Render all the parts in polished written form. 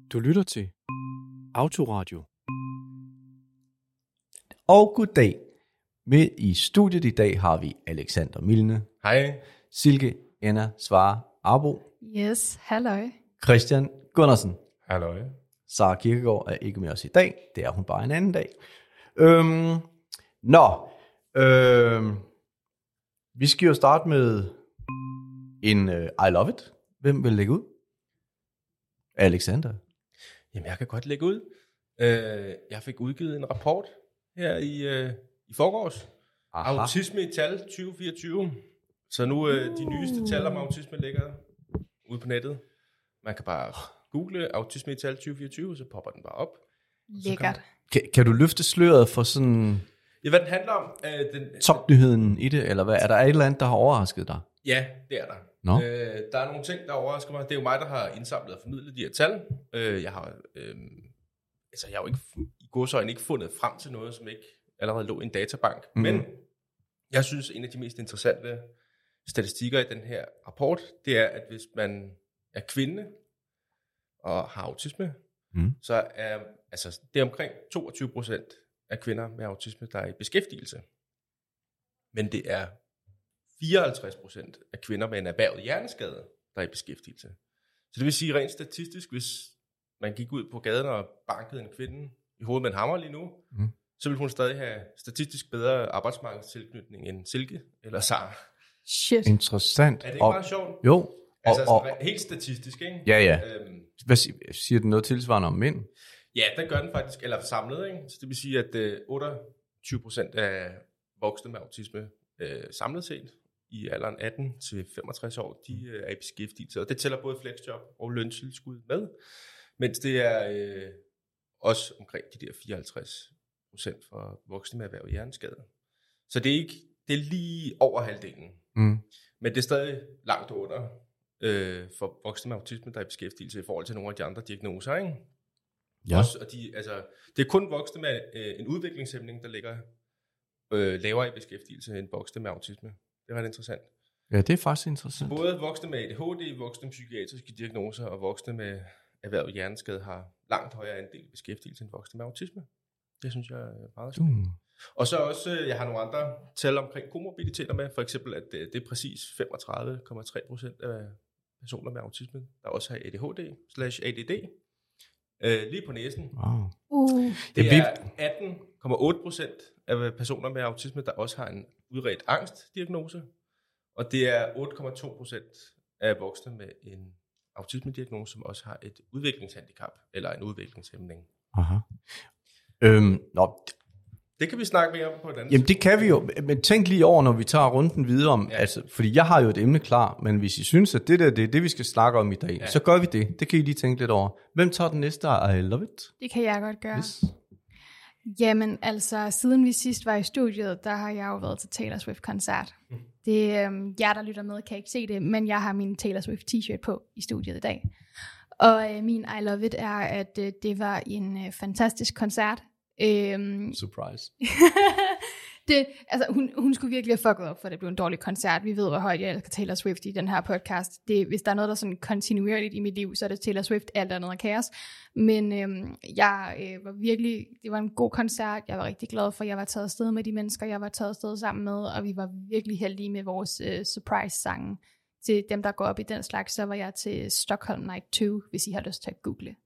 Du lytter til Autoradio. Og goddag. Med i studiet i dag har vi Alexander Milne. Hej. Silke Anna Svare Arbo. Yes, halløj. Christian Gundersen. Halløj. Sara Kirkegaard er ikke med os i dag. Det er hun bare en anden dag. Vi skal jo starte med en I Love It. Hvem vil lægge ud? Alexander. Jamen, jeg kan godt lægge ud. Jeg fik udgivet en rapport her i forgårs. Aha. Autisme i tal 2024. Så nu de nyeste tal om autisme ligger ude på nettet. Man kan bare google autisme i tal 2024, så popper den bare op. Lækkert. Kan du løfte sløret for sådan Ja, hvad den handler om? topnyheden i det, eller hvad? Er der et eller andet, der har overrasket dig? Ja, det er der. Nå. Der er nogle ting, der overrasker mig. Det er jo mig, der har indsamlet og formidlet de her tal. Jeg har jo ikke i godsøjne ikke fundet frem til noget, som ikke allerede lå i en databank. Mm. Men jeg synes, en af de mest interessante statistikker i den her rapport, det er, at hvis man er kvinde og har autisme, så er det er omkring 22% af kvinder med autisme, der er i beskæftigelse. Men det er 54% af kvinder med en erhvervet hjerneskade, der er i beskæftigelse. Så det vil sige rent statistisk, hvis man gik ud på gaden og bankede en kvinde i hovedet med en hammer lige nu, så vil hun stadig have statistisk bedre arbejdsmarkedstilknytning end Silke eller Sara. Shit. Interessant. Er det ikke meget sjovt? Jo. Helt statistisk, ikke? Ja. Hvad siger den noget tilsvarende om mænd? Ja, den gør den faktisk, eller samlet, ikke? Så det vil sige, at 28% af voksne med autisme samlet set i alderen 18 til 65 år, de er i beskæftigelse, og det tæller både flexjob og løntilskud med, mens det er også omkring de der 54% for voksne med erhvervet hjerneskade. Så det er lige over halvdelen, men det er stadig langt under for voksne med autisme, der er i beskæftigelse i forhold til nogle af de andre diagnoser, ikke? Ja. Også, og det er kun voksne med en udviklingshæmning, der ligger lavere i beskæftigelse end voksne med autisme. Det er ret interessant. Ja, det er faktisk interessant. Både voksne med ADHD, voksne med psykiatriske diagnoser og voksne med erhvervet hjerneskade har langt højere andel beskæftigelse end voksne med autisme. Det synes jeg er meget spændende. Og så også, jeg har nogle andre tal omkring komorbiditeter med, for eksempel, at det er præcis 35,3% af personer med autisme, der også har ADHD/ADD. Lige på næsen. Wow. Det er 18,8% af personer med autisme, der også har en udredt angstdiagnose. Og det er 8,2% af voksne med en autismediagnose, som også har et udviklingshandicap eller en udviklingshæmning. Aha. Det kan vi snakke mere om på et andet. Jamen det kan vi jo, men tænk lige over, når vi tager runden videre om, fordi jeg har jo et emne klar, men hvis I synes, at det er det, vi skal snakke om i dag, så gør vi det. Det kan I lige tænke lidt over. Hvem tager den næste? I Love It? Det kan jeg godt gøre. Yes. Jamen altså, siden vi sidst var i studiet, der har jeg jo været til Taylor Swift-koncert. Det jer, der lytter med, kan ikke se det, men jeg har min Taylor Swift t-shirt på i studiet i dag. Og min I Love It er, at det var en fantastisk koncert. Surprise. Hun skulle virkelig have fucket op, for det blev en dårlig koncert. Vi ved, hvor højt jeg elsker Taylor Swift i den her podcast. Hvis der er noget, der er sådan kontinuerligt i mit liv, så er det Taylor Swift, alt andet er kaos. Men jeg var virkelig, det var en god koncert. Jeg var rigtig glad for, at jeg var taget afsted med de mennesker, jeg var taget afsted sammen med, og vi var virkelig heldige med vores surprise-sange. Til dem, der går op i den slags, så var jeg til Stockholm Night 2, hvis I har lyst til at google.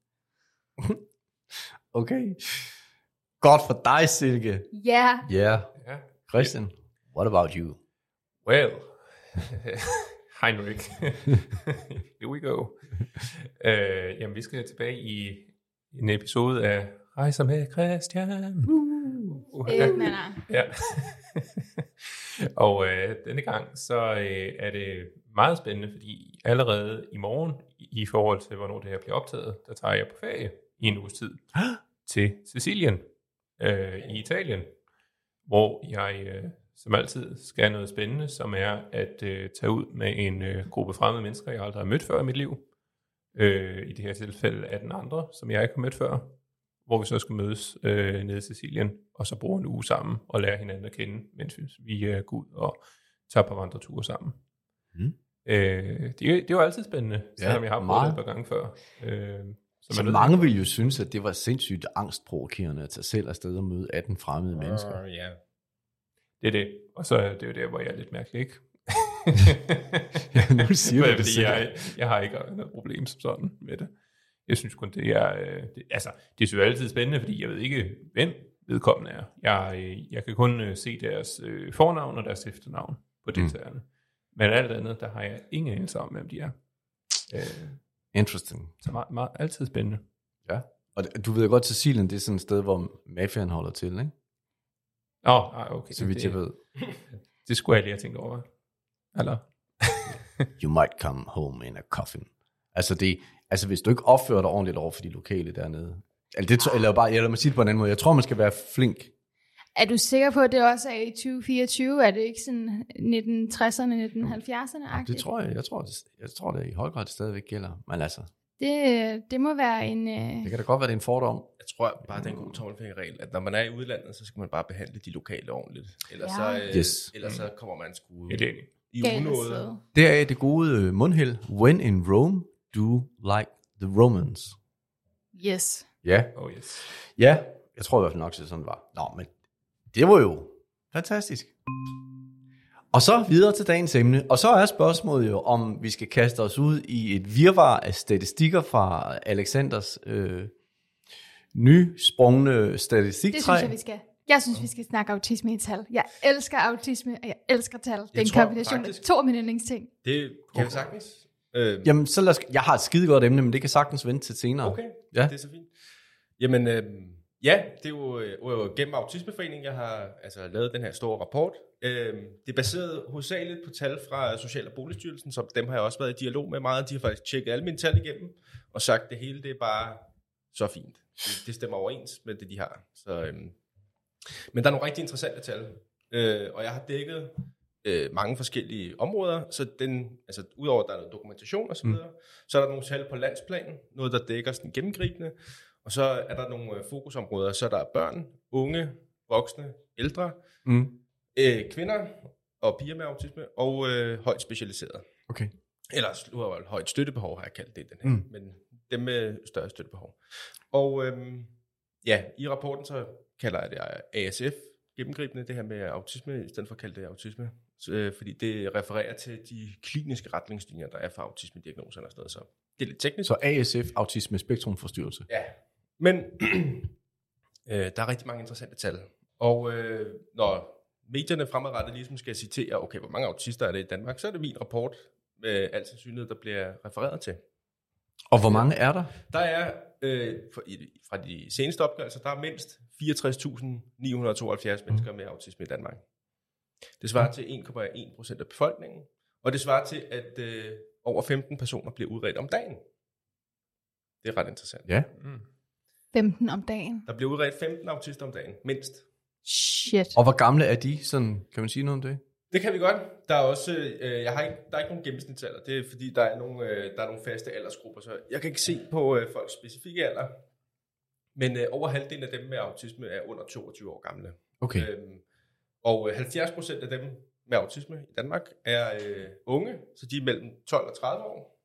Okay. Godt for dig, Silke. Ja. Yeah. Christian, what about you? Well, Heinrich, here we go. Jamen, vi skal tilbage i en episode af Rejser med Christian. Ja. Og denne gang, så er det meget spændende, fordi allerede i morgen, i forhold til hvornår det her bliver optaget, der tager jeg på ferie i en uges tid til Sicilien i Italien, hvor jeg som altid skal noget spændende, som er at tage ud med en gruppe fremmede mennesker, jeg aldrig har mødt før i mit liv. I det her tilfælde 18 andre, som jeg ikke har mødt før, hvor vi så skal mødes nede i Sicilien, og så bruge en uge sammen og lære hinanden at kende, mens vi går ud og tager på vandreture sammen. Det er jo altid spændende, selvom jeg har prøvet det et par gange før. Så mange ville jo synes, at det var sindssygt angstprovokerende at tage selv afsted og møde 18 fremmede mennesker. Ja. Det er det. Og så er det jo der, hvor jeg er lidt mærkelig, ikke? Ja, nu siger du det Fordi selv. jeg har ikke noget problem som sådan med det. Jeg synes kun, det er... det er jo altid spændende, fordi jeg ved ikke, hvem vedkommende er. Jeg kan kun se deres fornavn og deres efternavn på deltagerne. Men alt andet, der har jeg ingen anelse om, hvem de er. Interesting. Så meget altid spændende. Ja. Og du ved godt, Sicilien, det er sådan et sted, hvor mafiaen holder til, ikke? Okay. Så vidt jeg ved. Det skulle jeg lige have tænkt over. Eller? You might come home in a coffin. Altså hvis du ikke opfører dig ordentligt over for de lokale dernede. Eller man sige det på en anden måde. Jeg tror, man skal være flink. Er du sikker på, at det også er i 2024? Er det ikke sådan 1960'erne, 1970'erne? Det tror jeg. Jeg tror, det i høj grad stadigvæk gælder. Men altså... Det må være en... Det kan da godt være, det er en fordom. Jeg tror bare, det er en god tommelfingerregel, at når man er i udlandet, så skal man bare behandle de lokale ordentligt. Ellers, så kommer man sgu i unåde. Det er det gode mundhæld. When in Rome, do like the Romans. Yes. Ja. Oh yes. Ja, jeg tror i hvert fald nok, at sådan var. Nå, men det var jo fantastisk. Og så videre til dagens emne. Og så er spørgsmålet jo, om vi skal kaste os ud i et virvar af statistikker fra Alexanders nysprungne statistiktræ. Det synes jeg, vi skal. Jeg synes, vi skal snakke autisme i tal. Jeg elsker autisme, og jeg elsker tal. Det er en kombination af 2 af mine yndlingsting. Det kan vi sagtens. Jamen, jeg har et skide godt emne, men det kan sagtens vente til senere. Okay, ja. Det er så fint. Jamen, ja, det er jo gennem Autismeforeningen, jeg har lavet den her store rapport. Det er baseret hovedsageligt på tal fra Social- og Boligstyrelsen, så dem har jeg også været i dialog med meget. De har faktisk tjekket alle mine tal igennem, og sagt, at det hele det er bare så fint. Det stemmer overens med det, de har. Så, men der er nogle rigtig interessante tal, og jeg har dækket mange forskellige områder, så udover at der er noget dokumentation og så videre, så er der nogle tal på landsplan, noget der dækker sådan gennemgribende, og så er der nogle fokusområder, så der er børn, unge, voksne, ældre, kvinder og piger med autisme, og højt specialiseret. Okay. Eller højt støttebehov har jeg kaldt det, den her, men dem med større støttebehov. Og i rapporten så kalder jeg det ASF, gennemgribende, det her med autisme, i stedet for at kalde det autisme, fordi det refererer til de kliniske retningslinjer, der er for autisme-diagnoser og sådan noget, så det er lidt teknisk. Så ASF, autisme spektrumforstyrrelse. Ja, men der er rigtig mange interessante tal, og når medierne fremadrettet ligesom skal citere, okay, hvor mange autister er det i Danmark, så er det min rapport med al sandsynlighed, der bliver refereret til. Og hvor mange er der? Der er, fra de seneste opgørelser, der er mindst 64.972 mennesker med autisme i Danmark. Det svarer til 1,1% af befolkningen, og det svarer til, at over 15 personer bliver udredt om dagen. Det er ret interessant. Ja. 15 om dagen? Der bliver udredt 15 autister om dagen, mindst. Shit. Og hvor gamle er de? Sådan, kan man sige noget om det? Det kan vi godt. Der er også, der er ikke nogen gennemsnitsalder. Det er fordi, der er nogle faste aldersgrupper, så jeg kan ikke se på folks specifikke alder. Men over halvdelen af dem med autisme er under 22 år gamle. Okay. Og 70% af dem med autisme i Danmark er unge, så de er mellem 12 og 30 år.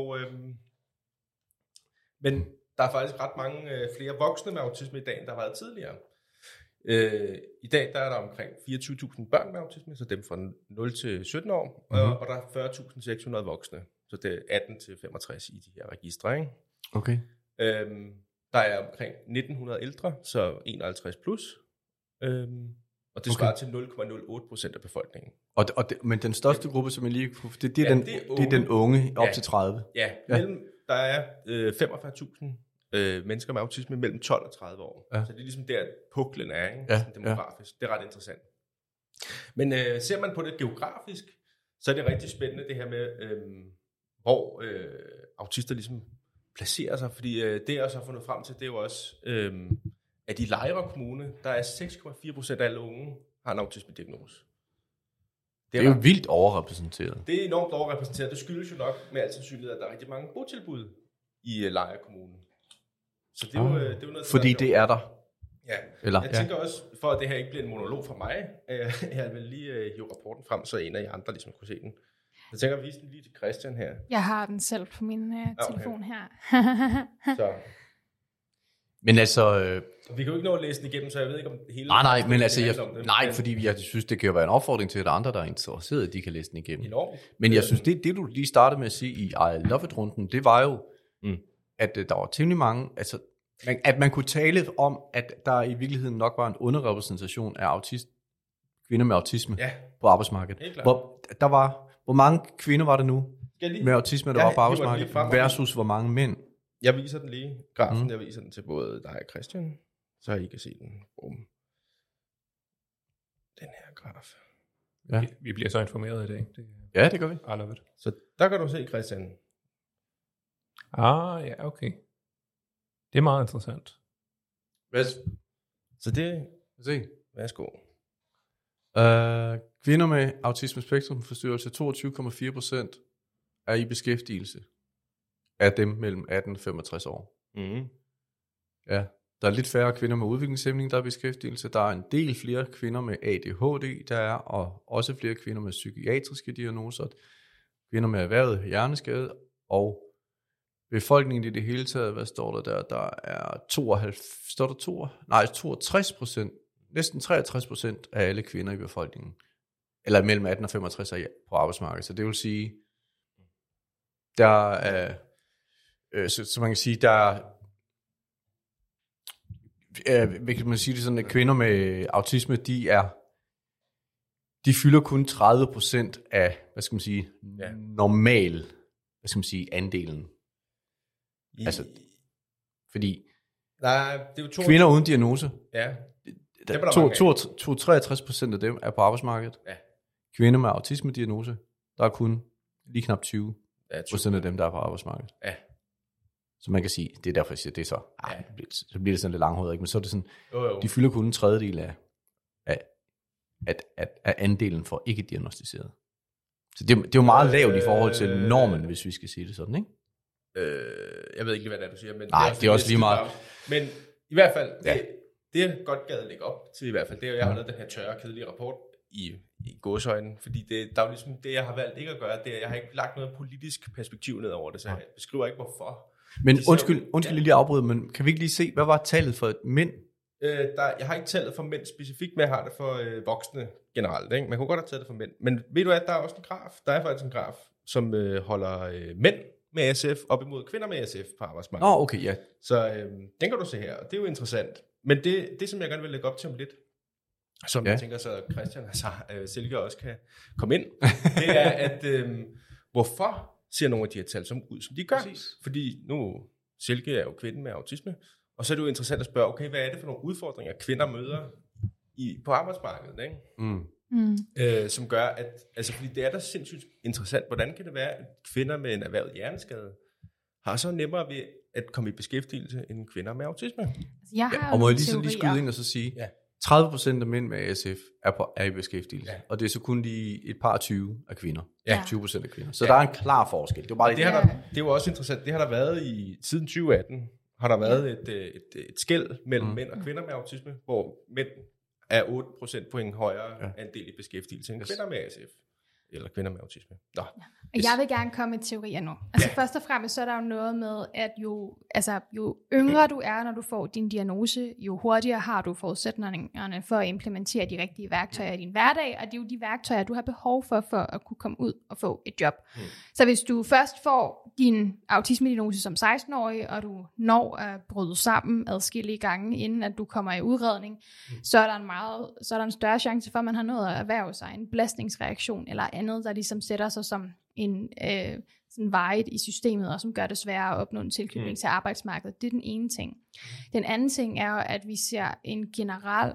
Men der er faktisk ret mange flere voksne med autisme i dag, end der har været tidligere. I dag der er der omkring 24.000 børn med autisme, så dem fra 0 til 17 år, og der er 40.600 voksne, så det er 18 til 65 i de her registre. Ikke? Okay. Der er omkring 1900 ældre, så 51 plus, og det svarer til 0,08% af befolkningen. Men den største gruppe, som jeg lige kunne... Det er den unge op til 30. Ja. Der er 45.000 mennesker med autisme mellem 12 og 30 år. Ja. Så det er ligesom der, puklen er, ikke? Ja, demografisk. Ja. Det er ret interessant. Men ser man på det geografisk, så er det rigtig spændende det her med, hvor autister ligesom placerer sig. Fordi det, jeg også har fundet frem til, det er jo også, at i Lejre Kommune, der er 6,4% af alle unge har en autisme-diagnose. Det er jo vildt overrepræsenteret. Det er enormt overrepræsenteret. Det skyldes jo nok med al sandsynlighed, at der er rigtig mange botilbud i Lejre Kommune. Så det er jo noget... Fordi det er der. Ja. Jeg tænker også, for at det her ikke bliver en monolog fra mig, jeg vil lige hive rapporten frem, så en af jer andre ligesom kunne se den. Jeg tænker at vise den lige til Christian her. Jeg har den selv på min telefon her. Så Men altså... Vi kan jo ikke nå at læse den igennem, så jeg ved ikke, om hele... Nej, men altså... det. Fordi jeg synes, det kan jo være en opfordring til, at andre, der er interesseret, de kan læse den igennem. Enormt. Men jeg synes, det du lige startede med at sige i I Love It-runden, det var jo, at der var temmelig mange... Altså, at man kunne tale om, at der i virkeligheden nok var en underrepræsentation af kvinder med autisme på arbejdsmarkedet. Hvor mange kvinder var det nu med autisme, der var på arbejdsmarkedet, versus hvor mange mænd? Jeg viser den lige, grafen. Jeg viser den til både dig og Christian, så I kan se den. Den her graf. Ja. Vi bliver så informeret i dag. Ja, det gør vi. I love it. Så der kan du se, Christian. Ja, okay. Det er meget interessant. Så det... Se. Værsgo. Kvinder med autisme-spektrum-forstyrrelse, 22,4% er i beskæftigelse af dem mellem 18 og 65 år. Mm. Ja, der er lidt færre kvinder med udviklingshæmning, der er i beskæftigelse. Der er en del flere kvinder med ADHD, der er, og også flere kvinder med psykiatriske diagnoser, kvinder med erhvervet hjerneskade, og befolkningen i det hele taget, hvad står der der? Der er 62%, næsten 63% af alle kvinder i befolkningen, eller mellem 18 og 65 er på arbejdsmarkedet. Så det vil sige, der er, så man kan sige, der hvad kan man sige det sådan, at kvinder med autisme, de fylder kun 30% af, hvad skal man sige, normal, hvad skal man sige, andelen. Altså, fordi nej, det er jo kvinder uden diagnose, ja. 63% af dem er på arbejdsmarkedet. Ja. Kvinder med autisme-diagnose, der er kun lige knap 20% af dem, der er på arbejdsmarkedet. Ja. Så man kan sige, det er derfor, jeg siger, det er så, så bliver det sådan lidt langhåret, ikke? Men så er det sådan, jo. De fylder kun en tredjedel af andelen for ikke diagnostiseret. Så det er jo meget lavt i forhold til normen, hvis vi skal sige det sådan, ikke? Jeg ved ikke lige, hvad det er, du siger. Men nej, det er også lige meget. Men i hvert fald, det jeg godt gad lægge op til i hvert fald, det er, at jeg har lavet den her tørre, kedelige rapport i gåseøjne, fordi der er jo ligesom det, jeg har valgt ikke at gøre, det er, jeg har ikke lagt noget politisk perspektiv ned over det, så jeg beskriver ikke, hvorfor. Men undskyld lige afbryde, men kan vi ikke lige se, hvad var tallet for mænd? Jeg har ikke tallet for mænd specifikt, men jeg har det for voksne generelt. Ikke? Man kunne godt have taget det for mænd. Men ved du at der er også en graf, der er faktisk en graf, som holder mænd med SF op imod kvinder med SF på arbejdsmarkedet. Okay, ja. Så den kan du se her, og det er jo interessant. Men det som jeg gerne vil lægge op til om lidt, som jeg tænker så Christian og Silke også kan komme ind, det er, at hvorfor ser nogle af de her tal ud, som de gør? Præcis. Fordi nu, Silke er jo kvinde med autisme, og så er det jo interessant at spørge, okay, hvad er det for nogle udfordringer, kvinder møder på arbejdsmarkedet, ikke? Som gør, at, altså fordi det er da sindssygt interessant, hvordan kan det være, at kvinder med en erhvervet hjerneskade har så nemmere ved at komme i beskæftigelse end kvinder med autisme? Og må jeg lige skyde ind og så sige, 30% af mænd med ASF er i beskæftigelse, og det er så kun lige et par 20 af kvinder. 20% af kvinder. Så der er en klar forskel. Det er bare det er jo også interessant. Det har der været siden 2018, har der været et skel mellem mænd og kvinder med autisme, hvor mænd er 8 procentpoint højere andel i beskæftigelse end kvinder med ASF. Eller kvinder med autisme. Jeg vil gerne komme med teorier nu. Altså først og fremmest så er der jo noget med, at jo yngre du er, når du får din diagnose, jo hurtigere har du forudsætningerne for at implementere de rigtige værktøjer i din hverdag, og det er jo de værktøjer, du har behov for at kunne komme ud og få et job. Så hvis du først får din autisme-diagnose som 16-årig, og du når at bryde sammen adskillige gange, inden at du kommer i udredning, så er der en større chance for, at man har nået at erhverve sig en belastningsreaktion eller andet, der ligesom sætter sig som en sådan varigt i systemet, og som gør det sværere at opnå en tilknytning til arbejdsmarkedet. Det er den ene ting. Den anden ting er jo, at vi ser en generel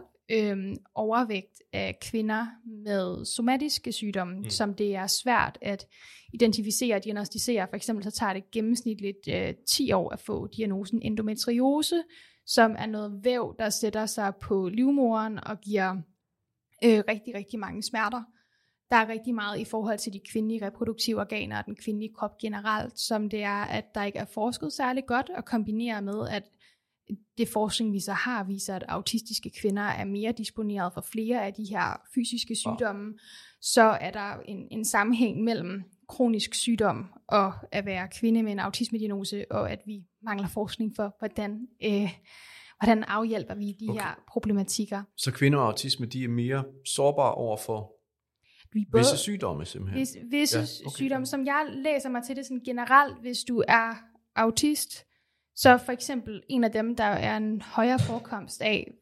overvægt af kvinder med somatiske sygdomme, som det er svært at identificere og diagnostisere. For eksempel så tager det gennemsnitligt 10 år at få diagnosen endometriose, som er noget væv, der sætter sig på livmoderen og giver rigtig, rigtig mange smerter. Der er rigtig meget i forhold til de kvindelige reproduktive organer og den kvindelige krop generelt, som det er, at der ikke er forsket særlig godt, og kombinere med, at det forskning, vi så har, viser, at autistiske kvinder er mere disponeret for flere af de her fysiske sygdomme, så er der en sammenhæng mellem kronisk sygdom og at være kvinde med en autismediagnose, og at vi mangler forskning for, hvordan hvordan afhjælper vi de her problematikker. Så kvinder og autisme, de er mere sårbare over for visse sygdomme simpelthen? Visse sygdomme, som jeg læser mig til det sådan generelt, hvis du er autist, så for eksempel en af dem, der er en højere forekomst af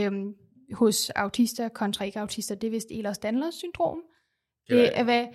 hos autister kontra ikke-autister, det er vist Ehlers-Danlos syndrom. Det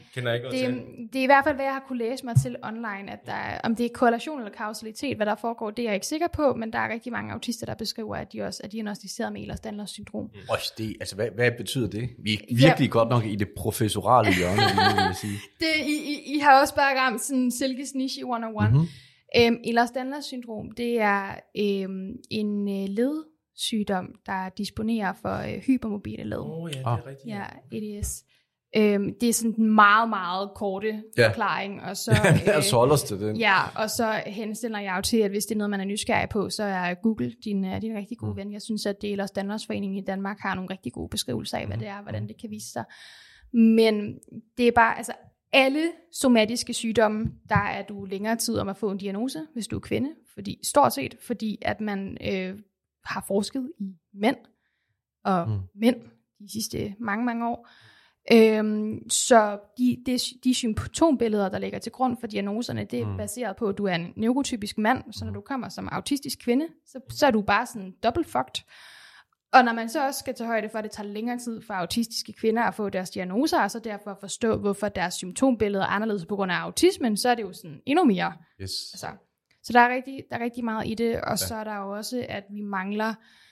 er i hvert fald, hvad jeg har kunne læse mig til online, at om det er korrelation eller kausalitet, hvad der foregår, det er jeg ikke sikker på, men der er rigtig mange autister, der beskriver, at de også er diagnosticeret med Ehlers-Danlos syndrom. Hvad betyder det? Vi er virkelig godt nok i det professorale hjørne, vil jeg sige. I har også bare ramt sådan Silkes niche 101. Mm-hmm. Ehlers-Danlos syndrom, det er en ledsygdom, der disponerer for hypermobile led. Ja, det er rigtigt. Ja, EDS. Det er sådan en meget, meget korte forklaring. Og så, så holder til den. Ja, og så henstiller jeg jo til, at hvis det er noget, man er nysgerrig på, så er Google din rigtig gode ven. Jeg synes, at Ehlers-Danlos Foreningen i Danmark har nogle rigtig gode beskrivelser af, hvad det er, hvordan det kan vise sig. Men det er bare, altså alle somatiske sygdomme, der er du længere tid om at få en diagnose, hvis du er kvinde. Fordi at man har forsket i mænd og mænd de sidste mange, mange år. Så de symptombilleder, der ligger til grund for diagnoserne, det er baseret på, at du er en neurotypisk mand, så når du kommer som autistisk kvinde, så er du bare sådan double fucked. Og når man så også skal tage højde for, at det tager længere tid for autistiske kvinder at få deres diagnoser, og så derfor at forstå, hvorfor deres symptombilleder er anderledes på grund af autismen, så er det jo sådan endnu mere. Yes. Altså, så der er rigtig meget i det, og så er der jo også, at vi mangler,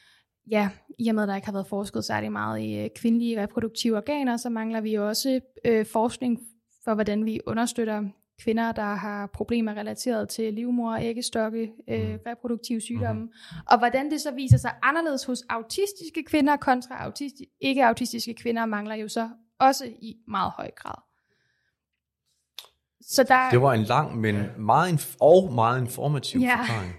i og med, at der ikke har været forsket særlig meget i kvindelige reproduktive organer, så mangler vi også forskning for, hvordan vi understøtter kvinder, der har problemer relateret til livmor, æggestokke, reproduktive sygdomme, og hvordan det så viser sig anderledes hos autistiske kvinder kontra ikke-autistiske kvinder, mangler jo så også i meget høj grad. Så det var en lang, men meget informativ forklaring.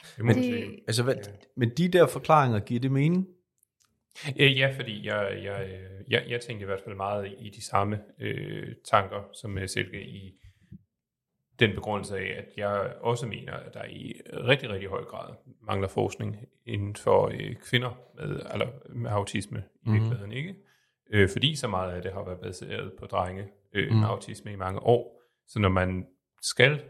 Men de der forklaringer, giver det mening? Ja, fordi jeg tænker i hvert fald meget i de samme tanker, som Silke i den begrundelse af, at jeg også mener, at der i rigtig, rigtig høj grad mangler forskning inden for kvinder med autisme i virkeligheden, ikke? Fordi så meget af det har været baseret på drenge med autisme i mange år. Så når man skal,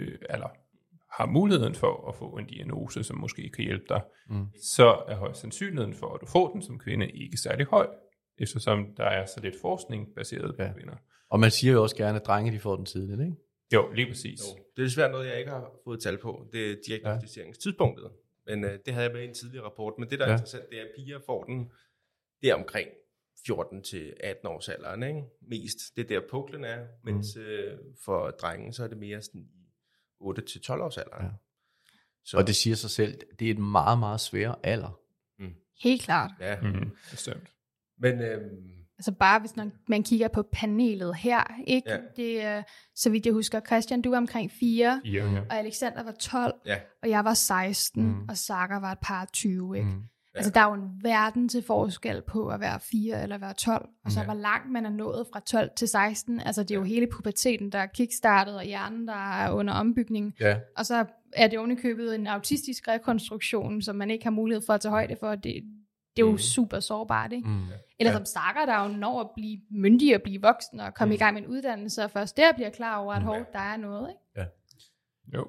har muligheden for at få en diagnose, som måske kan hjælpe dig, så er højst sandsynligheden for, at du får den som kvinde, ikke særlig høj, eftersom der er så lidt forskning baseret på kvinder. Og man siger jo også gerne, at drenge de får den tidligt, ikke? Jo, lige præcis. Jo. Det er desværre noget, jeg ikke har fået tal på. Det er diagnostiseringstidspunktet. Men det havde jeg med i en tidligere rapport. Men det, der er interessant, det er, at piger får den, det er omkring 14 til 18 års alderen, ikke? Mest. Det er der puklen er, mens for drengen, så er det mere sådan 8 til 12 års alderen. Ja. Så. Og det siger sig selv, det er et meget, meget svær alder. Helt klart. Ja, bestemt. Men altså bare hvis man kigger på panelet her, ikke? Ja. Det, så vidt jeg husker, Christian, du var omkring 4, og Alexander var 12, og jeg var 16, og Sara var et par 20, ikke? Altså der er jo en verden til forskel på at være 4 eller være 12, og så hvor langt man er nået fra 12 til 16, altså det er jo hele puberteten, der er kickstartet, og hjernen, der er under ombygning, og så er det ovenikøbet en autistisk rekonstruktion, som man ikke har mulighed for at tage højde for, det er jo super sårbart, ikke? Eller som stakker, der jo når at blive myndig og blive voksen og komme i gang med en uddannelse, og først der bliver klar over, at der er noget, ikke? Ja. Jo.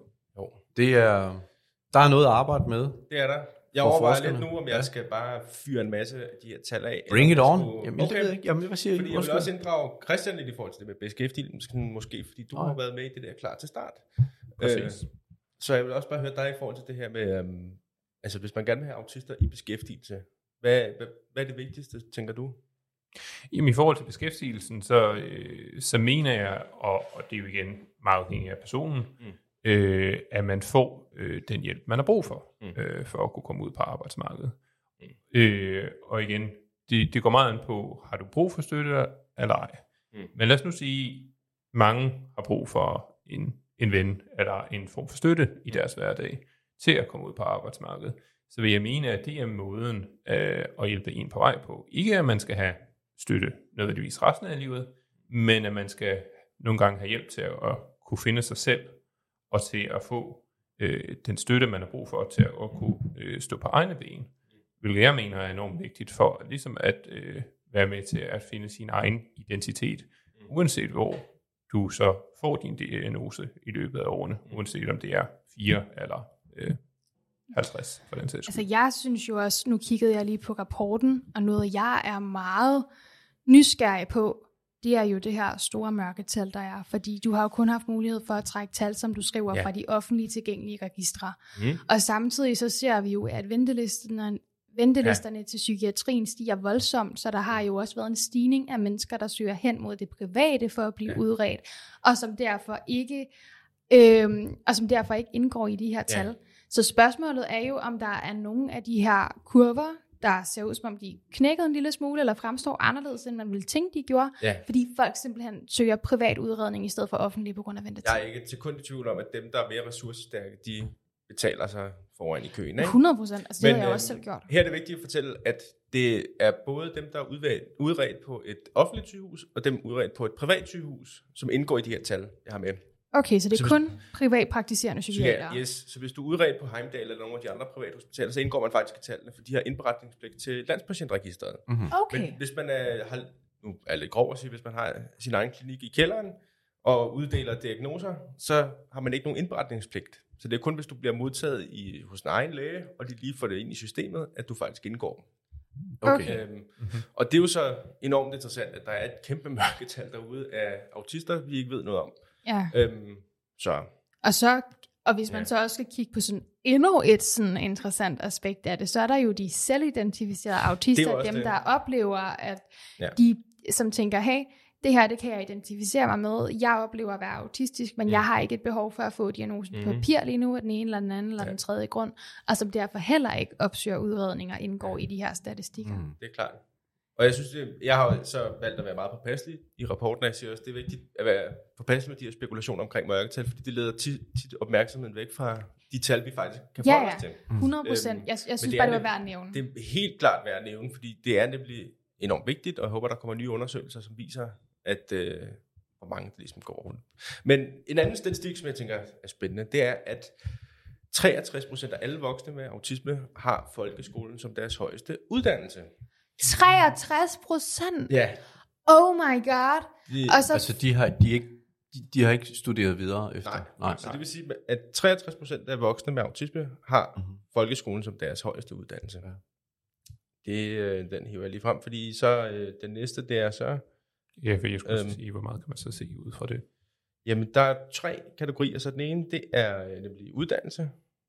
Der er noget at arbejde med. Det er der. Jeg overvejer lidt nu, om jeg skal bare fyre en masse af de her tal af. Bring it on. Jamen, okay. Ikke. Jamen, hvad siger fordi jeg vil også inddrage Christian lidt i forhold til det med beskæftigelsen, måske fordi du har været med i det der klar til start. Så jeg vil også bare høre dig i forhold til det her med, altså hvis man gerne vil have autister i beskæftigelse, hvad er det vigtigste, tænker du? Jamen i forhold til beskæftigelsen, så mener jeg, og det er jo igen meget afhængig af personen, at man får den hjælp, man har brug for, for at kunne komme ud på arbejdsmarkedet. Og igen, det går meget an på, har du brug for støtte eller ej. Men lad os nu sige, mange har brug for en ven eller en form for støtte i deres hverdag til at komme ud på arbejdsmarkedet. Så vil jeg mene, at det er måden at hjælpe en på vej på. Ikke at man skal have støtte nødvendigvis resten af livet, men at man skal nogle gange have hjælp til at kunne finde sig selv, og til at få den støtte, man har brug for til at kunne stå på egne ben, hvilket jeg mener er enormt vigtigt for ligesom at være med til at finde sin egen identitet, uanset hvor du så får din diagnose i løbet af årene, uanset om det er 4 eller 50 for den sags skyld. Altså jeg synes jo også, nu kiggede jeg lige på rapporten, og noget jeg er meget nysgerrig på, det er jo det her store mørketal, der er. Fordi du har jo kun haft mulighed for at trække tal, som du skriver fra de offentlige tilgængelige registre. Og samtidig så ser vi jo, at ventelisterne til psykiatrien stiger voldsomt, så der har jo også været en stigning af mennesker, der søger hen mod det private for at blive udredt, og som derfor ikke indgår i de her tal. Så spørgsmålet er jo, om der er nogle af de her kurver, der ser ud som om de knækkede en lille smule, eller fremstår anderledes, end man ville tænke, de gjorde, fordi folk simpelthen søger privat udredning i stedet for offentlig på grund af ventetid. Jeg er ikke til kun i tvivl om, at dem, der er mere ressourcestærke, de betaler sig foran i køen. Ikke? 100%, altså det har jeg også selv gjort. Her er det vigtigt at fortælle, at det er både dem, der er udredt på et offentligt sygehus, og dem udredt på et privat sygehus, som indgår i de her tal, jeg har med. Okay, så det er kun privatpraktiserende psykiatere? Yes, så hvis du er udredt på Heimdal eller nogle af de andre private hospitaler, så indgår man faktisk i tallene, for de har indberetningspligt til Landspatientregisteret. Okay. Men hvis man nu er lidt grov at sige, hvis man har sin egen klinik i kælderen, og uddeler diagnoser, så har man ikke nogen indberetningspligt. Så det er kun, hvis du bliver modtaget hos en egen læge, og de lige får det ind i systemet, at du faktisk indgår. Okay. Og det er jo så enormt interessant, at der er et kæmpe mørketal derude af autister, vi ikke ved noget om. Ja. Og hvis man så også skal kigge på sådan endnu et sådan interessant aspekt af det, så er der jo de selvidentificerede autister, dem der oplever, at de som tænker, hey, det her, det kan jeg identificere mig med. Jeg oplever at være autistisk, men jeg har ikke et behov for at få diagnosen på papir lige nu, af den ene eller den anden eller den tredje grund, og som derfor heller ikke opsøger udredninger, indgår i de her statistikker. Det er klart. Og jeg synes, jeg har så valgt at være meget påpasselig i rapporten, jeg siger også, det er vigtigt at være påpasselig med de her spekulationer omkring mørketal, fordi det leder tit opmærksomheden væk fra de tal, vi faktisk kan forholde os til. 100%. Jeg synes bare, det var værd at nævne. Det er helt klart værd at nævne, fordi det er nemlig enormt vigtigt, og jeg håber, der kommer nye undersøgelser, som viser, at hvor mange det ligesom går rundt. Men en anden statistik, som jeg tænker er spændende, det er, at 63% af alle voksne med autisme har folkeskolen som deres højeste uddannelse. 63%? Ja. Oh my god. Altså de har ikke studeret videre efter. Nej. Så det vil sige, at 63% af voksne med autisme har folkeskolen som deres højeste uddannelse. Den hiver jeg lige frem, fordi så den næste, det er så... Ja, for jeg skulle sige, hvor meget kan man så se ud fra det? Jamen, der er 3 kategorier, så den ene, det er nemlig uddannelse,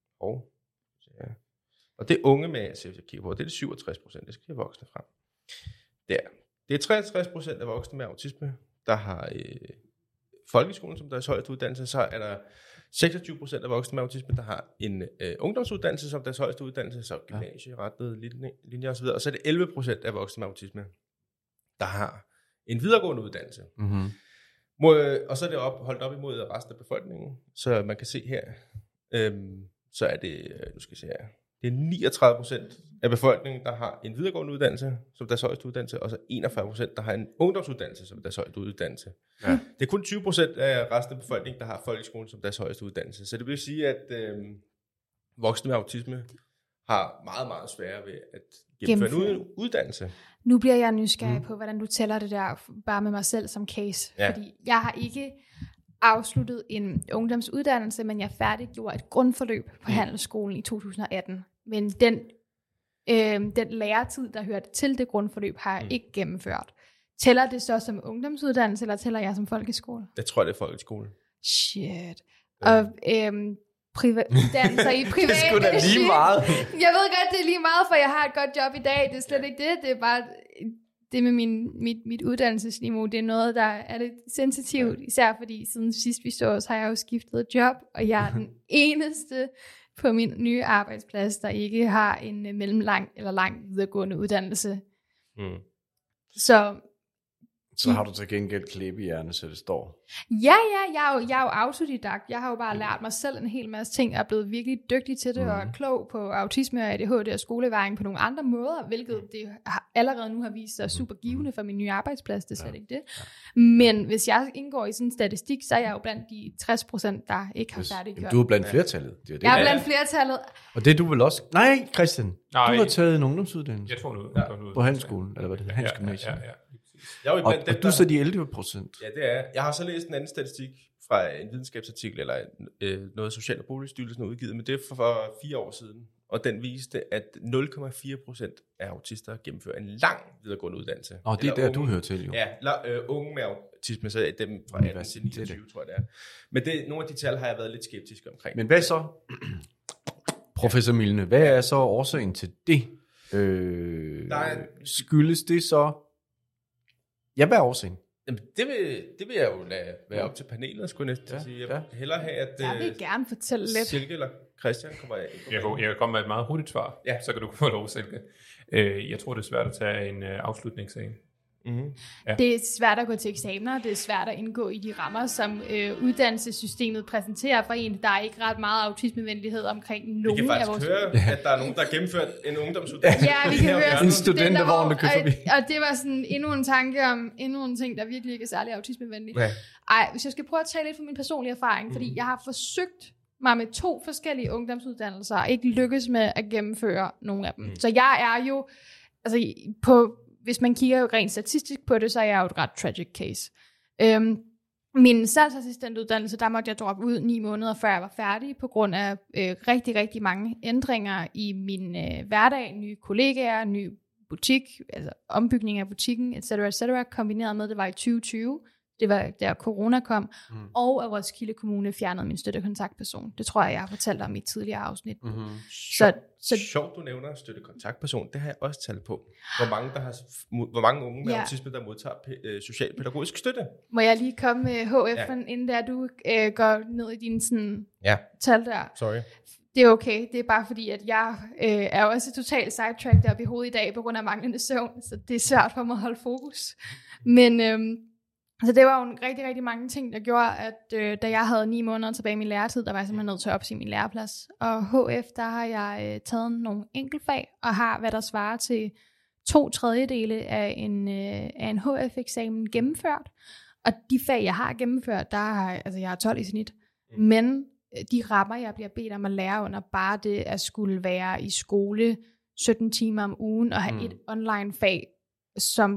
og det er unge med, jeg kigger på, det er 67%, det skal jeg voksne frem. Det er 63% af voksne med autisme, der har folkeskolen som deres højeste uddannelse, så er der 26% af voksne med autisme, der har en ungdomsuddannelse som deres højeste uddannelse, så gymnasierettede linjer osv., og så er det 11% af voksne med autisme, der har en videregående uddannelse. Og så er det holdt op imod resten af befolkningen, så man kan se her, så er det, det er 39% af befolkningen, der har en videregående uddannelse som deres højeste uddannelse, og så 41%, der har en ungdomsuddannelse som deres højeste uddannelse. Ja. Det er kun 20% af resten af befolkningen, der har folkeskolen som deres højeste uddannelse. Så det vil sige, at voksne med autisme har meget, meget sværere ved at gennemføre en uddannelse. Nu bliver jeg nysgerrig på, hvordan du tæller det der bare med mig selv som case. Ja. Fordi jeg har ikke afsluttet en ungdomsuddannelse, men jeg færdiggjorde et grundforløb på handelsskolen i 2018. Men den læretid, der hørte til det grundforløb, har jeg ikke gennemført. Tæller det så som ungdomsuddannelse, eller tæller jeg som folkeskole? Jeg tror, det er folkeskole. Shit. Og uddannelser i privat. Det er sgu da lige meget. Jeg ved godt, det er lige meget, for jeg har et godt job i dag. Det er slet ikke det. Det er bare det med mit uddannelsesniveau. Det er noget, der er lidt sensitivt. Især fordi siden sidst vi så os, har jeg jo skiftet job. Og jeg er den eneste på min nye arbejdsplads, der ikke har en mellemlang eller lang videregående uddannelse. Så Så har du til gengæld klæbehjerne, så det står. Ja, jeg er jo autodidakt. Jeg har jo bare lært mig selv en hel masse ting, og er blevet virkelig dygtig til det, og er klog på autisme og ADHD og skoleværing på nogle andre måder, hvilket det allerede nu har vist sig super givende for min nye arbejdsplads, det er slet ikke det. Men hvis jeg indgår i sådan en statistik, så er jeg jo blandt de 60%, der ikke har færdiggjort. Jamen, du er blandt flertallet. Det er det. Jeg er blandt flertallet. Og det er du vel også? Nej, Christian. Nej. Du har taget en ungdomsuddannelse. Jeg tror nu. På Handelsskolen, eller hvad det hedder, Handelsgymnasiet. Ja. Jeg er jo iblandt dem, Og du er så de 11%. Ja, det er. Jeg har så læst en anden statistik fra en videnskabsartikel, eller noget Social- og Boligstyrelsen udgivet, men det er for 4 år siden. Og den viste, at 0,4% af autister gennemfører en lang videregående uddannelse. Og det er der, du hører til, jo. Ja, unge med autisme, så er dem fra 18 til 29, tror jeg det er. Men nogle af de tal har jeg været lidt skeptisk omkring. Men hvad så, professor Milne, hvad er så årsagen til det? Skyldes det så... Ja, hvad er årsagen? Jamen, det vil jeg jo lade være op til panelet, skulle jeg næsten sige. Jeg vil hellere have, at Jeg vil gerne fortælle lidt. Silke eller Christian kommer af. Jeg kan komme med et meget hurtigt svar, Ja. så kan du få lov, Silke. Jeg tror, det er svært at tage en afslutningseksamen. Mm-hmm. Ja. Det er svært at gå til eksamener, det er svært at indgå i de rammer, som uddannelsessystemet præsenterer for en. Der er ikke ret meget autismevenlighed omkring Vi nogen kan af vores... faktisk høre, at der er nogen, der har gennemført en ungdomsuddannelse. Ja, vi kan høre En studentervogn, der kører forbi. Og det var sådan endnu en tanke om endnu en ting, der virkelig ikke er særlig autismevenlig. Ja. Ej, hvis jeg skal prøve at tale lidt fra min personlige erfaring, fordi jeg har forsøgt mig med 2 forskellige ungdomsuddannelser, og ikke lykkes med at gennemføre nogle af dem. Så jeg er jo, altså hvis man kigger jo rent statistisk på det, så er jeg jo et ret tragic case. Min salgsassistentuddannelse, der måtte jeg droppe ud 9 måneder, før jeg var færdig, på grund af rigtig, rigtig mange ændringer i min hverdag, nye kollegaer, ny butik, altså ombygning af butikken, etc., kombineret med, det var i 2020, det var der corona kom, og at Roskilde Kommune fjernede min støttekontaktperson. Det tror jeg har fortalt om i et tidligere afsnit. Mm-hmm. Så Sjovt, du nævner støttekontaktperson. Det har jeg også talt på. Hvor mange unge med autisme, der modtager socialpædagogisk støtte? må jeg lige komme med HF'en, inden der du går ned i dine sådan, tal der? Sorry. Det er okay. Det er bare fordi, at jeg er også totalt sidetracked op i hovedet i dag, på grund af manglende søvn, så det er svært for mig at holde fokus. Men så det var jo rigtig, rigtig mange ting, der gjorde, at da jeg havde 9 måneder tilbage i min læretid, der var jeg simpelthen nødt til at opsige min læreplads. Og HF, der har jeg taget nogle enkeltfag, og har, hvad der svarer til 2/3 af en HF-eksamen gennemført. Og de fag, jeg har gennemført, jeg har 12 i snit. Men de rammer, jeg bliver bedt om at lære under, bare det at skulle være i skole 17 timer om ugen, og have et online fag, som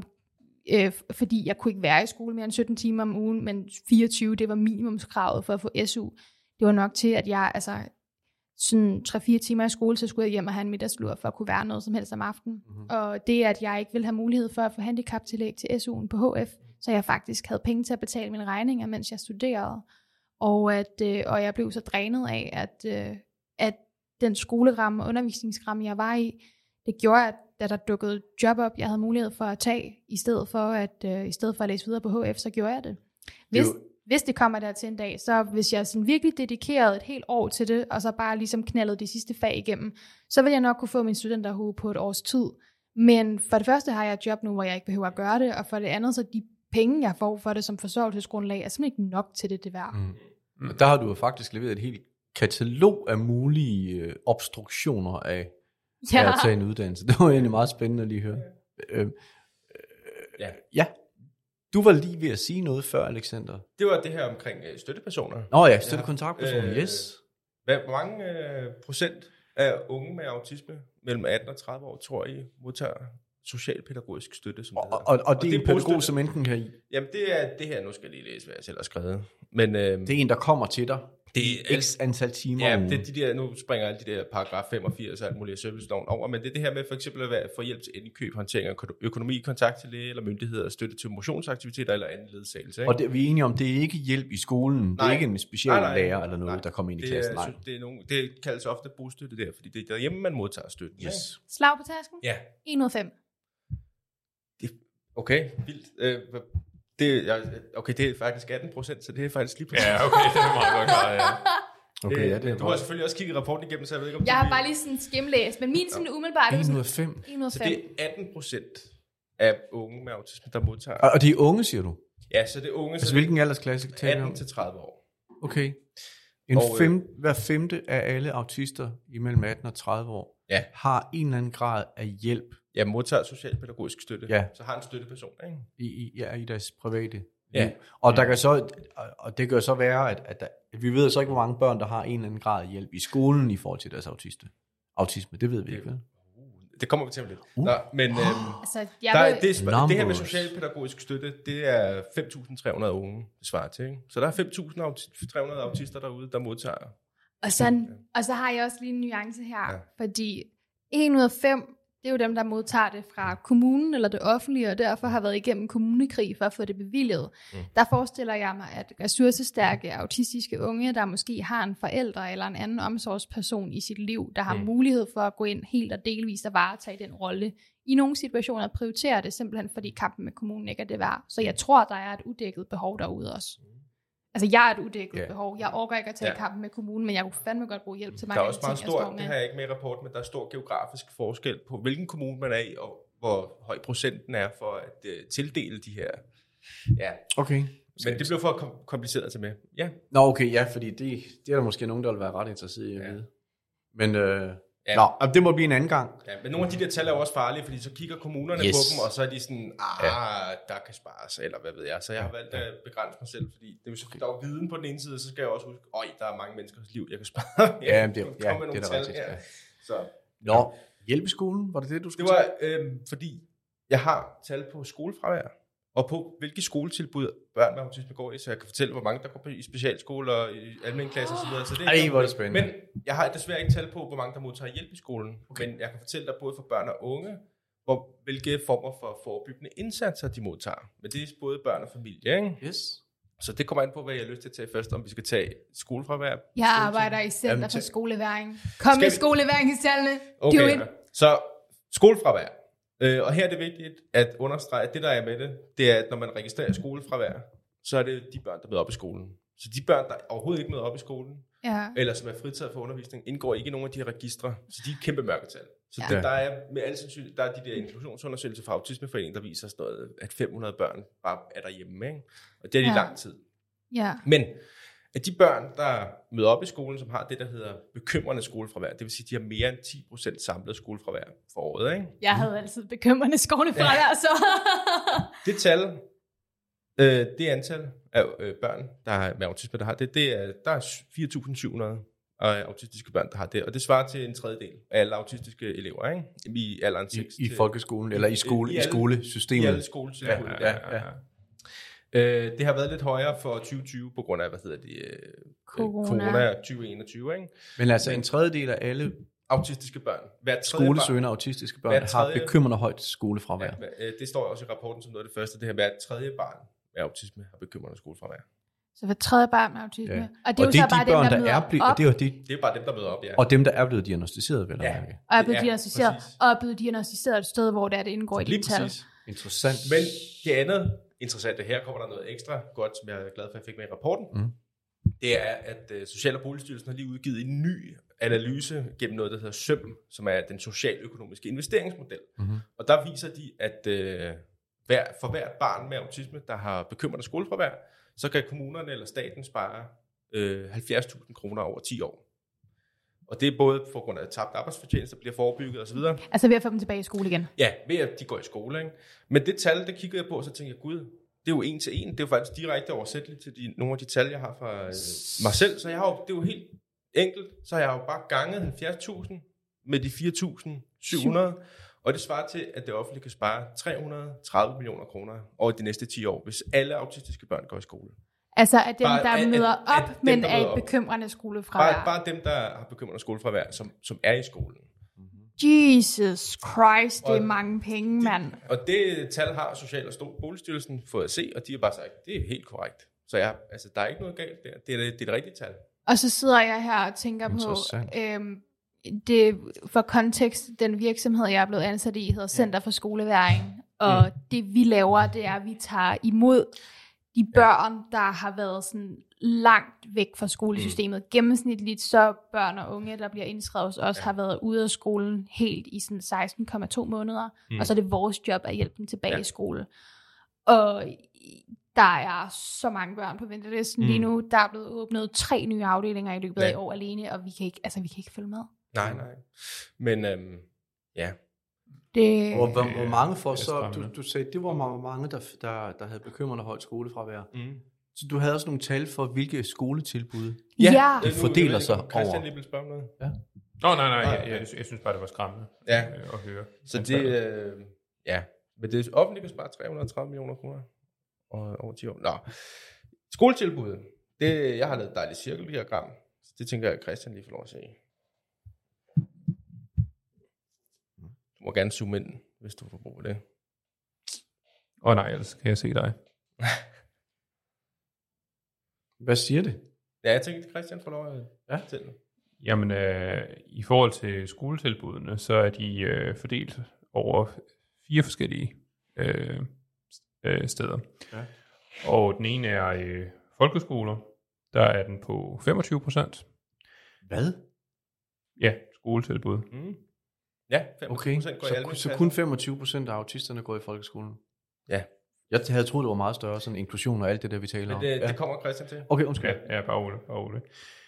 fordi jeg kunne ikke være i skole mere end 17 timer om ugen, men 24, det var minimumskravet for at få SU. Det var nok til, at jeg sådan 3-4 timer i skole, så skulle jeg hjem og have en middagslur, for at kunne være noget som helst om aftenen. Og det, at jeg ikke ville have mulighed for at få handicaptillæg til SU'en på HF, så jeg faktisk havde penge til at betale mine regninger, mens jeg studerede. Og jeg blev så drænet af, at den skoleramme og undervisningsramme, jeg var i, det gjorde, at da der dukkede job op, jeg havde mulighed for at tage, i stedet for at læse videre på HF, så gjorde jeg det. Hvis det kommer der til en dag, så hvis jeg sådan virkelig dedikerede et helt år til det, og så bare ligesom knaldede de sidste fag igennem, så vil jeg nok kunne få min studenterhue på et års tid. Men for det første har jeg et job nu, hvor jeg ikke behøver at gøre det, og for det andet, så de penge, jeg får for det som forsørgelsesgrundlag, er simpelthen ikke nok til det værd. Der har du jo faktisk leveret et helt katalog af mulige obstruktioner af at tage en uddannelse. Det var egentlig meget spændende at lige høre. Ja. Du var lige ved at sige noget før, Alexander. Det var det her omkring støttepersoner. Nå ja, støttekontaktpersoner, yes. Hvor mange procent af unge med autisme mellem 18 og 30 år, tror I, modtager socialpædagogisk støtte? Som og det er en pædagog, som enten kan... Jamen det er det her, nu skal jeg lige læse, hvad jeg selv har skrevet. Men, det er en, der kommer til dig. Det er x antal timer. Ja, det er de der, nu springer alle de der paragraf 85 og alt muligt serviceloven over, men det er det her med for eksempel at få hjælp til indkøb, håndtering af økonomi, kontakt til læge eller myndigheder, støtte til motionsaktiviteter eller anden ledsagelse. Og vi er enige om, det er ikke hjælp i skolen, det er ikke en speciallærer eller noget, der kommer ind i klassen. Det kaldes ofte bostøtte der, fordi det er derhjemme, man modtager støtte. Yes. Slag på tasken? Ja. 1 ud af 5. Okay, vildt. Det er faktisk 18%, så det er faktisk lige på. Ja, okay, det er meget godt klar, ja. Okay, ja, det er du har selvfølgelig også kigget rapporten igennem, så jeg ved ikke, om jeg har bare lige sådan skimlæst, men min sådan umiddelbart... 1 ud af 5. 1 ud af 5. Så det er 18% af unge med autisme, der modtager. Og de er unge, siger du? Ja, så det er unge, Altså hvilken aldersklasse taler vi om? 18 til 30 år. Okay. Hver femte af alle autister imellem 18 og 30 år har en eller anden grad af hjælp. Ja, modtager socialpædagogisk støtte. Ja. Så har en støtteperson, ikke? I deres private Ja. liv. Og der kan så, og det kan så være, at vi ved så ikke, hvor mange børn, der har en eller anden grad af hjælp i skolen i forhold til deres autisme. Det ved vi ikke, vel? Det kommer vi til lidt. Nå, men Altså, det her med socialpædagogisk støtte, det er 5.300 unge, det svarer til. Ikke? Så der er 5.300 autister derude, der modtager. Og så har jeg også lige en nuance her, fordi 1 ud af 5, det er jo dem, der modtager det fra kommunen eller det offentlige, og derfor har været igennem kommunekrig for at få det bevilget. Der forestiller jeg mig, at ressourcestærke autistiske unge, der måske har en forælder eller en anden omsorgsperson i sit liv, der har mulighed for at gå ind helt og delvist og varetage den rolle. I nogle situationer prioriterer det simpelthen, fordi kampen med kommunen ikke er det værd. Så jeg tror, der er et udækket behov derude også. Altså, jeg er et udækket behov. Jeg orker ikke at tage kampen med kommunen, men jeg kunne fandme godt bruge hjælp til mange af de ting, der er også meget stor, det har jeg ikke med i rapporten, men der er stor geografisk forskel på, hvilken kommune man er i, og hvor høj procenten er for at tildele de her. Ja. Okay. Men det blev for kompliceret til med. Ja. Nå, okay, ja, fordi det er der måske nogen, der vil være ret interesseret i at vide. Men det må blive en anden gang. Ja, men nogle af de der tal er jo også farlige, fordi så kigger kommunerne på dem, og så er de sådan, der kan spares, eller hvad ved jeg. Så jeg har valgt at begrænse mig selv, fordi det er jo, der er jo viden på den ene side, så skal jeg også huske, der er mange menneskers liv, jeg kan spare. Det er da rigtigt. Ja. Så. Hjælp i skolen, var det du skulle sige? Det var, fordi jeg har tal på skolefravær, og på hvilke skoletilbud børn med autisme går i, så jeg kan fortælle, hvor mange der går i specialskole og i almen klasse og så videre. Så det hvor er det spændende. Men jeg har desværre ikke tal på, hvor mange der modtager hjælp i skolen. Okay. Men jeg kan fortælle dig både for børn og unge, hvilke former for forebyggende indsatser de modtager. Men det er både børn og familie, ikke? Yes. Så det kommer an på, hvad jeg har lyst til at tage først, om vi skal tage skolefravær. Jeg arbejder i Center for Skoleværing. Kom med skoleværingstallene. Okay, så skolefravær. Og her er det vigtigt at understrege, at det der er med det er, at når man registrerer skolefravær, så er det de børn, der møder op i skolen. Så de børn, der overhovedet ikke møder op i skolen, eller som er fritaget for undervisning, indgår ikke i nogen af de her registre. Så de er kæmpe mørketal. Så der er med al sandsynlighed, der er de der inklusionsundersøgelser fra Autismeforeningen, der viser sådan noget, at 500 børn bare er derhjemme, ikke? Og det er i lang tid. Ja. Men at de børn, der møder op i skolen, som har det, der hedder bekymrende skolefravær, det vil sige, at de har mere end 10% samlet skolefravær for året, ikke? Jeg havde altid bekymrende skolefravær, så... Det tal, det antal af børn, der med autisme, der har det, der er 4.700 autistiske børn, der har det, og det svarer til en tredjedel af alle autistiske elever, ikke? I alderen 6 I folkeskolen, eller i skolesystemet. I alle skolesystemet, ja. Det har været lidt højere for 2020 på grund af, corona 2021, ikke? Men altså en tredjedel af alle autistiske børn. Skolesøgende autistiske børn har bekymrende højt skolefravær. Ja, det står også i rapporten som noget af det første, det her hvert tredje barn med autisme har bekymrende skolefravær. Så hvert tredje barn med autisme. Ja. Og det er jo så bare dem, der møder op. Det er bare dem, der møder op, ja. Og dem, der er blevet diagnosticeret, vel? Ja. Og er blevet diagnosticeret, og er blevet diagnosticeret et sted, hvor det indgår i dit tal. Interessant. Men det andet interessante, her kommer der noget ekstra godt, som jeg er glad for, at jeg fik med i rapporten. Det er, at Social- og Boligstyrelsen har lige udgivet en ny analyse gennem noget, der hedder SØM, som er den socialøkonomiske investeringsmodel. Og der viser de, at for hvert barn med autisme, der har bekymrende skolefravær, så kan kommunerne eller staten spare 70.000 kroner over 10 år. Og det er både for grund af tabt arbejdsfortjeneste, der bliver forebygget osv. Altså ved at få dem tilbage i skole igen? Ja, ved at de går i skole, ikke? Men det tal, det kiggede jeg på, så tænkte jeg, gud, det er jo 1 til 1. Det er jo faktisk direkte oversætteligt til nogle af de tal, jeg har fra mig selv. Så det er jo helt enkelt. Så jeg har jo bare ganget 70.000 med de 4.700. Og det svarer til, at det offentlige kan spare 330 millioner kroner over de næste 10 år, hvis alle autistiske børn går i skole. Altså at dem, der møder op, men er i bekymrende skolefravær? Bare dem, der har bekymrende skolefravær, som er i skolen. Jesus Christ, det er mange penge, mand. Og det tal har Social- og Boligstyrelsen fået at se, og de har bare sagt, det er helt korrekt. Så der er ikke noget galt der. Det er det rigtige tal. Og så sidder jeg her og tænker på, det for kontekst, den virksomhed, jeg er blevet ansat i, hedder Center for Skoleværing. Og det vi laver, det er, at vi tager imod de børn, der har været sådan langt væk fra skolesystemet. Gennemsnitligt så børn og unge, der bliver indskrevet hos os, har været ude af skolen helt i sådan 16,2 måneder. Og så er det vores job at hjælpe dem tilbage i skole. Og der er så mange børn på ventelisten lige nu. Der er blevet åbnet 3 nye afdelinger i løbet af år alene, og vi kan ikke følge med. Nej. Men Det, Hvor mange får så, du sagde, det var mange, der havde bekymrende højt skolefravær. Så du havde også nogle tal for, hvilke skoletilbud de fordeler sig over. Christian lige vil spørge om noget. Ja. Nej, jeg synes bare, det var skræmmende at høre. Så det, men det offentlige kan spare 330 millioner kroner over 10 år. Nå, skoletilbuddet, jeg har lavet et dejligt cirkeldiagram, så det tænker jeg, at Christian lige får lov at se. Du må gerne zoome ind, hvis du får brug for det. Nej, ellers kan jeg se dig. Hvad siger det? Ja, jeg tænkte, at Christian får lov at fortælle. Jamen, i forhold til skoletilbudene, så er de fordelt over 4 forskellige steder. Ja. Og den ene er folkeskoler. Der er den på 25%. Hvad? Ja, skoletilbud. Ja, 25% okay. går i almen Så kun 25% af autisterne går i folkeskolen? Ja. Jeg havde troet, det var meget større, sådan inklusion og alt det der, vi taler om. Det kommer Christian til. Okay, undskyld. Ja, bare roligt.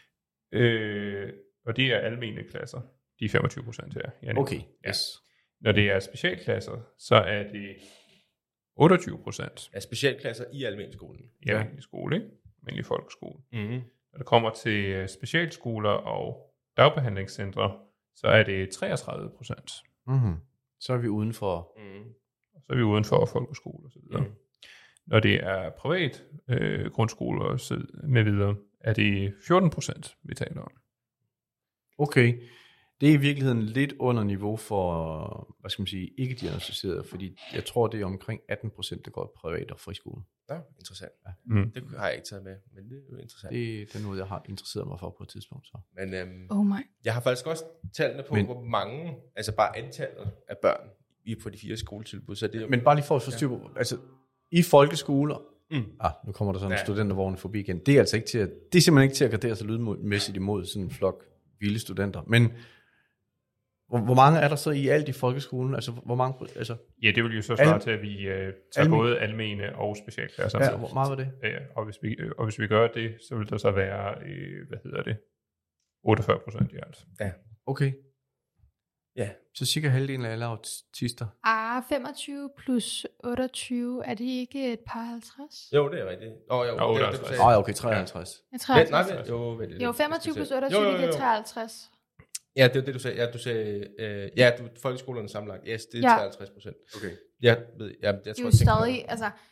Og det er almene klasser, de 25% her. Janne. Okay, ja. yes. Når det er specialklasser, så er det 28%. Af specialklasser i almenskolen. Ja, i skole, ikke? Men i folkeskole. Mm-hmm. Når det kommer til specialskoler og dagbehandlingscentre, så er det 33%. Mm-hmm. Så er vi uden for... Så er vi uden for folkeskole og så videre. Når det er privat grundskoler og så med videre, er det 14%, vi taler om. Okay. Det er i virkeligheden lidt under niveau for, hvad skal man sige, ikke diagnostiseret, fordi jeg tror, det er omkring 18%, der går i privat og friskole. Ja, interessant. Ja. Det har jeg ikke taget med, men det er jo interessant. Det er noget, jeg har interesseret mig for på et tidspunkt. Så. Men my. Jeg har faktisk også tallene på, hvor mange, altså bare antallet af børn på de 4 skoletilbud. Så det, men bare lige for at forstyrre på, altså i folkeskoler, nu kommer der sådan en studentervogn forbi igen, det er altså ikke til at, det er simpelthen ikke til at gardere sig lydmæssigt imod sådan en flok vilde studenter, men hvor mange er der så i alt i folkeskolen? Altså, hvor mange, altså... Ja, det vil jo så svare til, at vi tager både almene og specialklasser. Ja, hvor meget var det? Ja, og hvis vi gør det, så vil der så være, 48% i alt. Ja. Okay. Ja. Så cirka halvdelen af alle autister. 25 plus 28, er det ikke et par 50? Jo, det er rigtigt. Okay, 53. Jeg tror, 53. Jo, 25 plus 28, det er 53. Ja, det var det, du sagde. Ja, du sagde, folkeskolerne sammenlagt. Yes, det er 53%. Okay. Jeg tror, det er jo stadig,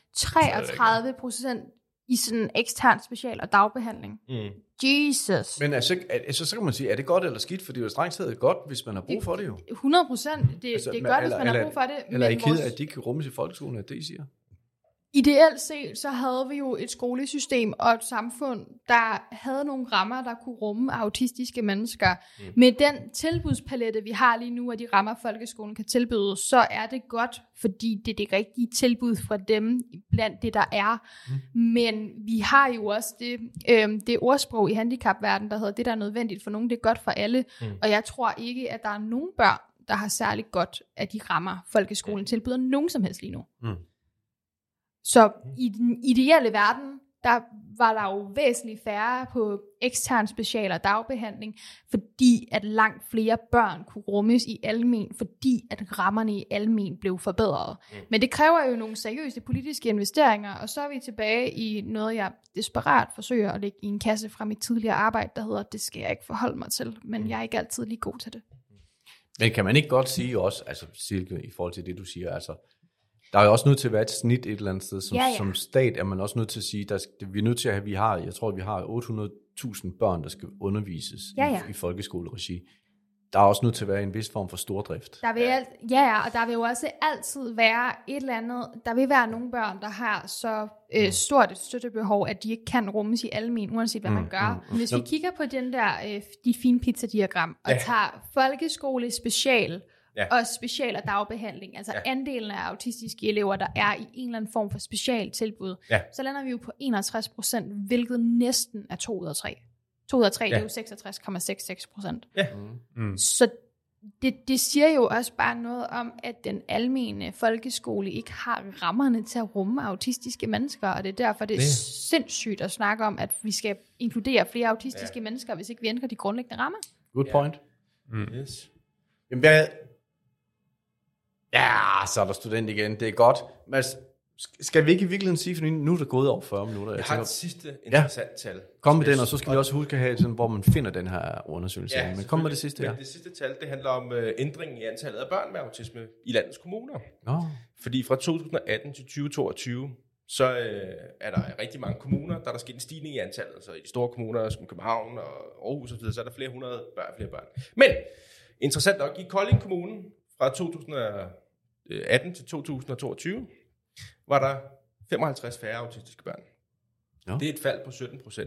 33% i sådan ekstern special- og dagbehandling. Jesus. Men altså, så kan man sige, er det godt eller skidt? For det er jo strengt taget godt, hvis man har brug for det jo. 100%. Det er godt, hvis man har brug for det. Eller er I ked af, at de ikke kan rummes i folkeskolen, at det I siger? Ideelt set, så havde vi jo et skolesystem og et samfund, der havde nogle rammer, der kunne rumme autistiske mennesker. Med den tilbudspalette, vi har lige nu, og de rammer, folkeskolen kan tilbyde, så er det godt, fordi det er det rigtige tilbud fra dem, blandt det, der er. Men vi har jo også det ordsprog i handicapverdenen, der hedder, det, der er nødvendigt for nogen, det er godt for alle. Og jeg tror ikke, at der er nogen børn, der har særligt godt, at de rammer, folkeskolen tilbyder nogen som helst lige nu. Så i den ideelle verden, der var der jo væsentligt færre på ekstern special- og dagbehandling, fordi at langt flere børn kunne rummes i almen, fordi at rammerne i almen blev forbedret. Men det kræver jo nogle seriøse politiske investeringer, og så er vi tilbage i noget, jeg desperat forsøger at lægge i en kasse fra mit tidligere arbejde, der hedder, det skal jeg ikke forholde mig til, men jeg er ikke altid lige god til det. Men kan man ikke godt sige også, altså Silke, i forhold til det, du siger, altså, der er jo også nødt til at være et snit et eller andet sted. Som stat er man også nødt til at sige, vi er nødt til at have, jeg tror, vi har 800.000 børn, der skal undervises i folkeskoleregi. Der er også nødt til at være en vis form for stordrift. Der vil og der vil jo også altid være et eller andet, der vil være nogle børn, der har så stort et støttebehov, at de ikke kan rummes i almen, uanset hvad man gør. Hvis vi kigger på den der, de fine pizzadiagram, og tager folkeskole special og special- og dagbehandling, altså andelen af autistiske elever, der er i en eller anden form for specialtilbud, så lander vi jo på 61%, hvilket næsten er 2 ud af 3. 2 ud af 3, det er jo 66,66%. Ja. Så det siger jo også bare noget om, at den almene folkeskole ikke har rammerne til at rumme autistiske mennesker, og det er derfor, det er sindssygt at snakke om, at vi skal inkludere flere autistiske mennesker, hvis ikke vi ændrer de grundlæggende rammer. Good point. Yes. Jamen, hvad... Ja, så er der student igen. Det er godt. Men skal vi ikke i virkeligheden sige, fordi nu er det gået over 40 minutter. Jeg har et sidste interessant tal. Kom med den, og så skal vi også huske at have sådan, hvor man finder den her undersøgelse. Men kom med det sidste her. Det sidste tal, det handler om ændringen i antallet af børn med autisme i landets kommuner. Fordi fra 2018 til 2022, så er der rigtig mange kommuner, der er sket en stigning i antallet. Så i de store kommuner som København og Aarhus og så videre, så er der flere hundrede flere børn. Men interessant nok, i Kolding Kommune fra 2018 til 2022, var der 55 færre autistiske børn. Det er et fald på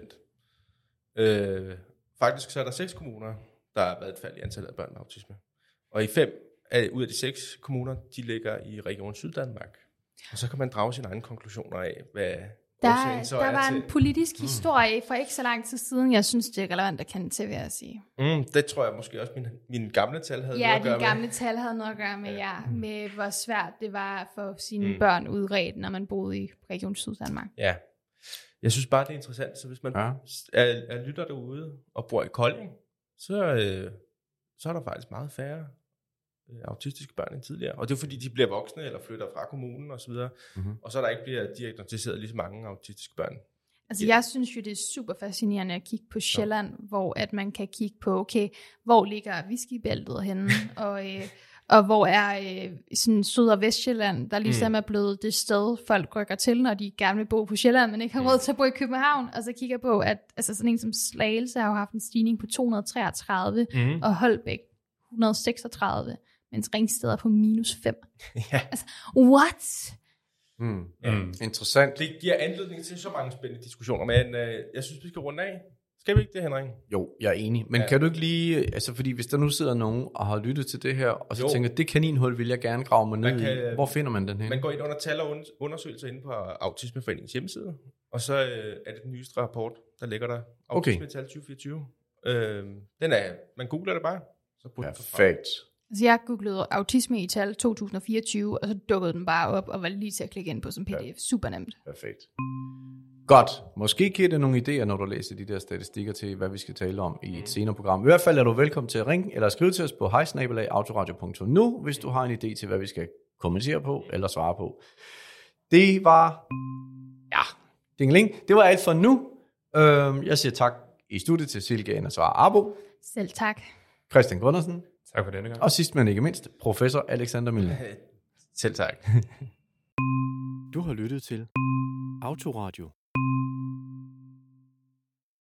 17%. Faktisk så er der 6 kommuner, der har været et fald i antallet af børn med autisme. Og i 5 ud af de 6 kommuner, de ligger i Region Syddanmark. Og så kan man drage sine egne konklusioner af, hvad årsagen så er til. Der var en politisk historie for ikke så lang tid siden. Jeg synes, det er relevant at kende til, vil jeg sige. Det tror jeg måske også, mine gamle tal havde noget at gøre med. Ja, de gamle tal havde noget at gøre med, med hvor svært det var for sine børn udredt, når man boede i Region Syddanmark. Ja, jeg synes bare, det er interessant. Så hvis man er lytter derude og bor i Kolding, så er der faktisk meget færre autistiske børn end tidligere. Og det er fordi, de bliver voksne eller flytter fra kommunen osv. Og så der ikke bliver diagnosticeret lige så mange autistiske børn. Altså jeg synes jo, det er super fascinerende at kigge på Sjælland, hvor at man kan kigge på, okay, hvor ligger whiskybæltet henne, og hvor er sådan Syd- og Vestjylland, der ligesom er blevet det sted, folk rykker til, når de gerne vil bo på Sjælland, men ikke har råd til at bo i København, og så kigger på, at altså sådan en som Slagelse har jo haft en stigning på 233, og Holbæk 136, mens Ringsted er på -5. Altså, what? Interessant. Det giver anledning til så mange spændende diskussioner, men jeg synes, vi skal runde af. Skal vi ikke det, Henrik? Jo, jeg er enig. Men kan du ikke lige, altså fordi hvis der nu sidder nogen og har lyttet til det her, og så tænker, det kaninhul vil jeg gerne grave mig ned i. Hvor finder man den her? Man går ind under tal og undersøgelser inde på Autismeforeningens hjemmeside, og så er det den nyeste rapport, der ligger der. Autismetal 2024. Man googler det bare. Så perfekt. Altså jeg googlede autisme i tal 2024, og så dukkede den bare op, og var lige til at klikke ind på som pdf. Super nemt. Perfekt. Godt. Måske giver det nogle idéer, når du læser de der statistikker til, hvad vi skal tale om i et senere program. I hvert fald er du velkommen til at ringe eller skrive til os på hej@autoradio.nu, hvis du har en idé til, hvad vi skal kommentere på eller svare på. Det var... dingeling. Det var alt for nu. Jeg siger tak i studiet til Silke Anna Svare Arbo. Selv tak. Christian Gundersen. Tak for denne gang. Og sidst men ikke mindst, professor Alexander Milne. Selv tak. Du har lyttet til Autoradio.